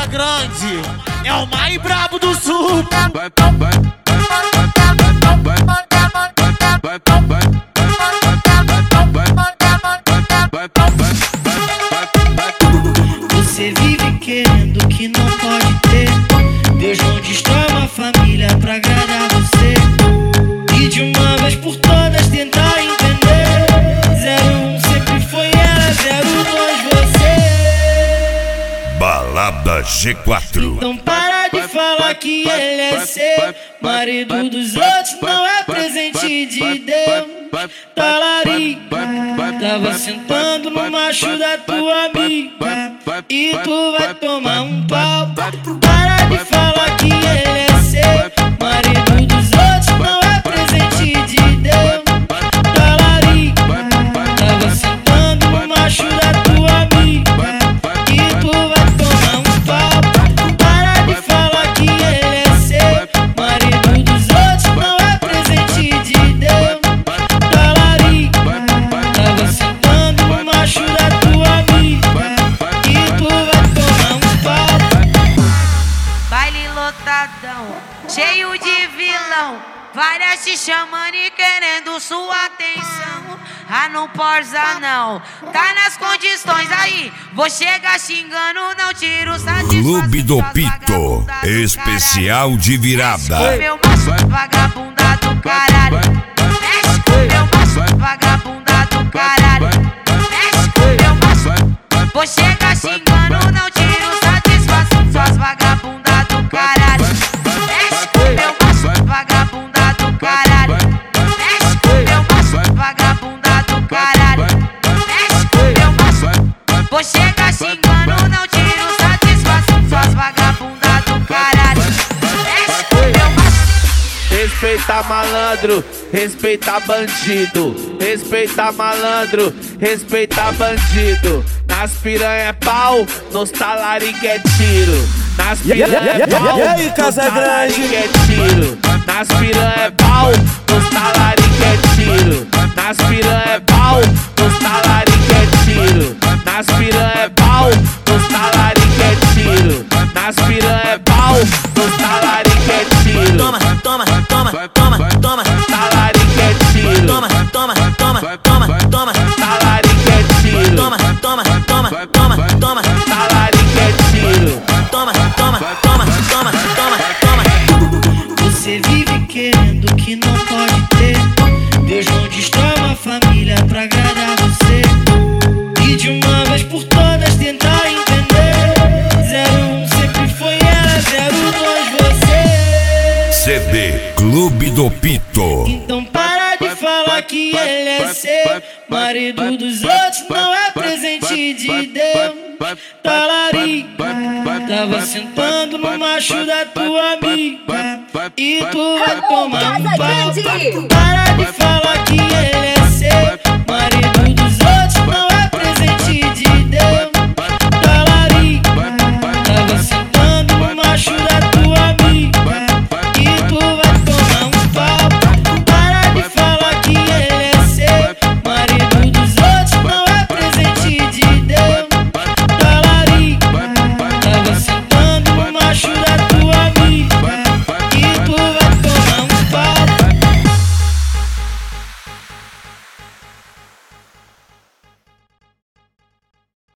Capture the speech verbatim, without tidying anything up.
Grande é o mais brabo do sul. Você vive querendo que não pode ter. Deus não destrói uma família pra agradar você. E de uma vez por todas tentar entender. Zero um sempre foi ela, zero dois você. Balada G quatro. Então para de falar que ele é seu. Marido dos outros não é presente de Deus. Talarica, tava sentando no macho da tua amiga. E tu vai tomar um pau. Para de falar que ele é seu. Marido dos outros não é presente de Deus. Talarica, tava sentando no macho da tua amiga. E tu vai tomar um pau. Para de falar que ele é seu. Marido dos outros não é presente de Deus. Talarica, tava sentando no macho da tua amiga. E tu vai tomar um pau. Baile lotadão, cheio de vilão. Várias te chamando e querendo sua atenção. Ah, não porza não, tá nas condições aí. Vou chegar xingando, não tiro satisfação. Clube do Pito, especial de virada. Mexe com meu macho, vagabunda do caralho. Mexe com meu macho, vagabunda do caralho. Mexe com meu macho. Vou chegar xingando, não tiro satisfação. Suas vagabunda do caralho. Mexe com meu macho, vagabunda do caralho. Mexe com meu macho, vagabunda do caralho. Mexe com meu macho. Vou chegar xingando, não tiro satisfação. Suas vagabunda do caralho. Mexe com meu macho. Respeita malandro, respeita bandido. Respeita malandro, respeita bandido. Nas piranha é pau, nos talarica é tiro. Nas piranha é pau, E aí, Casa Grande? é tiro. Nas piranha é pau, nos talarica é tiro. Nas piranha é pau, nos talarica é tiro. Nas piranha é pau, nos talarica é tiro. Nas piranha é pau, nos talarica é tiro. Toma, toma, toma, toma, toma, Talarica é tiro. toma, toma, toma, toma, toma, Talarica é tiro. toma, toma, toma, toma, toma, Talarica é tiro. toma, toma, toma, toma, toma, toma. Você vive querendo que não pode ter. Deus não destrói uma família pra agradar você. E de uma vez por todas tentar entender. Zero um sempre foi ela, zero dois você. C D Clube do Pito. Então para de falar que ele é seu. Marido dos outros não é presente de Deus. Talarica, tava sentando no macho da tua amiga. E tu vai tomar um pau. Para de falar que ele é seu.